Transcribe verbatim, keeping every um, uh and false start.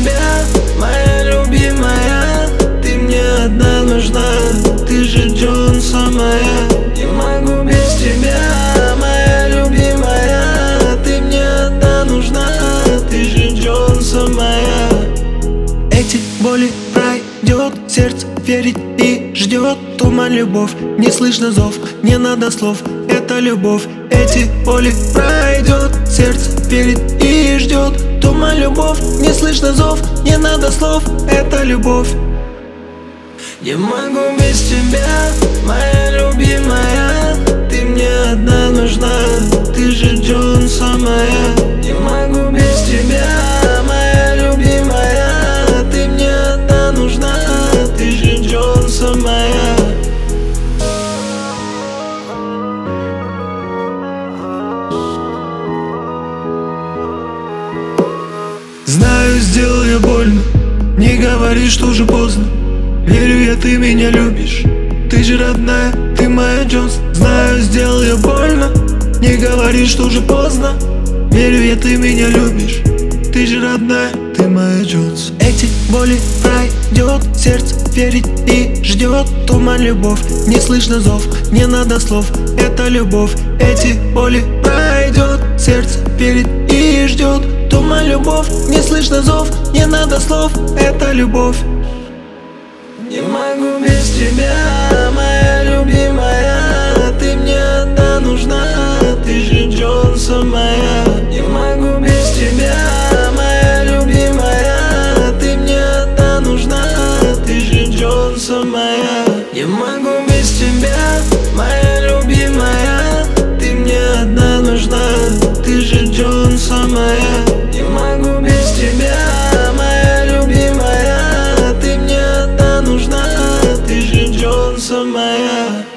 тебя, моя любимая. Ты мне одна нужна, ты же Джонса моя. Не могу без тебя, моя любимая. Ты мне одна нужна, ты же Джонса моя. Эти боли пройдет, сердце верит и ждет. Туман, любовь, не слышно зов, не надо слов, это любовь. Эти боли пройдет, сердце верит и ждет. Туман, любовь, не слышно зов, не надо слов, это любовь. Не могу без тебя, моя любимая. Ты мне одна нужна, ты же Джонса моя. Не могу без тебя, моя любимая. Ты мне одна нужна, ты же Джонса моя. Знаю, сделал я больно, не говори, что уже поздно. Верю я, ты меня любишь, ты же родная, ты моя Джонс. Знаю, сделал я больно, не говори, что уже поздно. Верю я, ты меня любишь, ты же родная, ты моя Джонс. Эти боли пройдет, сердце верит и ждет. Туман, любовь, не слышно зов, не надо слов, это любовь. Эти боли пройдет, сердце верит и ждет. Туман, любовь, не слышно зов, не надо слов, это любовь. Не могу без тебя, моя любимая. Ты мне одна нужна, ты же Джонса моя. Не могу без тебя, моя любимая. Ты мне одна нужна, ты же Джонса моя. Не могу без тебя, моя любимая. Ты мне одна нужна, ты же Джонса моя. Не могу без тебя, моя любимая. Ты мне одна нужна, ты же Джонса моя.